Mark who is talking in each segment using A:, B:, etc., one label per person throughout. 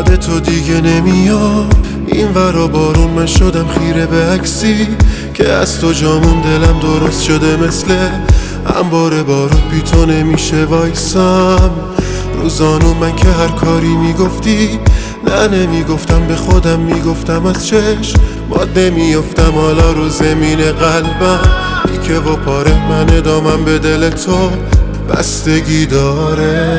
A: بعد تو دیگه نمیام این ورا بارون، من شدم خیره به عکسی که از تو جامون دلم درست شده مثل انبار بارون، بی تو نمیشه وایسم. روزانو من که هر کاری میگفتی نه نمیگفتم، به خودم میگفتم از چشم ماده میافتم. حالا رو زمین قلبم که و پاره، من ادامم به دل تو بستگی داره.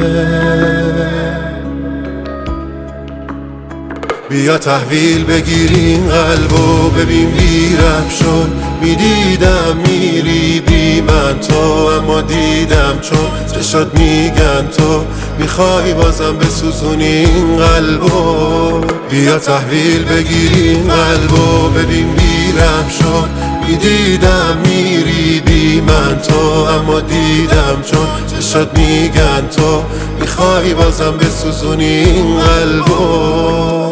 A: بیا تحویل بگیریم قلبو، ببین بیرم شد. میدیدم میری بی من تو، اما دیدم چون چشات میگن تو میخوای بازم بسوزونی این قلبو. بیا تحویل بگیریم قلبو، ببین بیرم شد. میدیدم میری بی من تو، اما دیدم چون چشات میگن تو میخوای بازم بسوزونی این قلبو.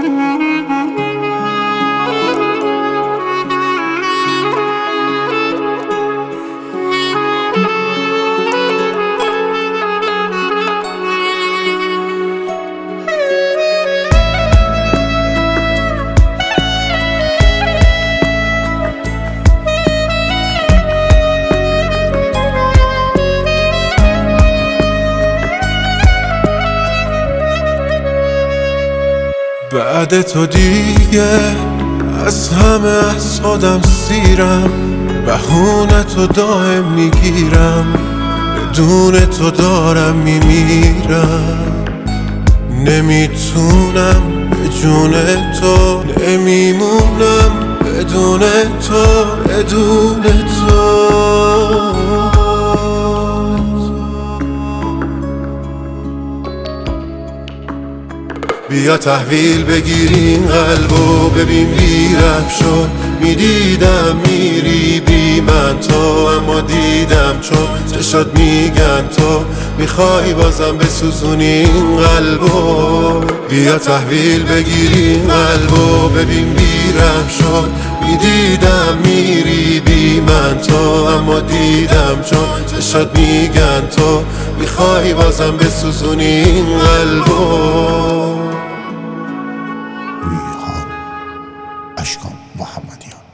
A: بعد تو دیگه از همه از خودم سیرم، بهونه تو دائم میگیرم، بدون تو دارم میمیرم. نمیتونم به جون تو، نمیمونم بدون تو، بدون تو. بیا تحویل بگیریم قلبو، ببین بیرم شد. میدیدم میری بی من تو، اما دیدم چون چشات میگن تو میخوای بازم بسوزونی این قلبو. بیا تحویل بگیریم قلبو، ببین بیرم شد. میدیدم میری بی من تو، اما دیدم چون چشات میگن تو میخوای بازم بسوزونی این قلبو.
B: ریحان اشکان محمدیان.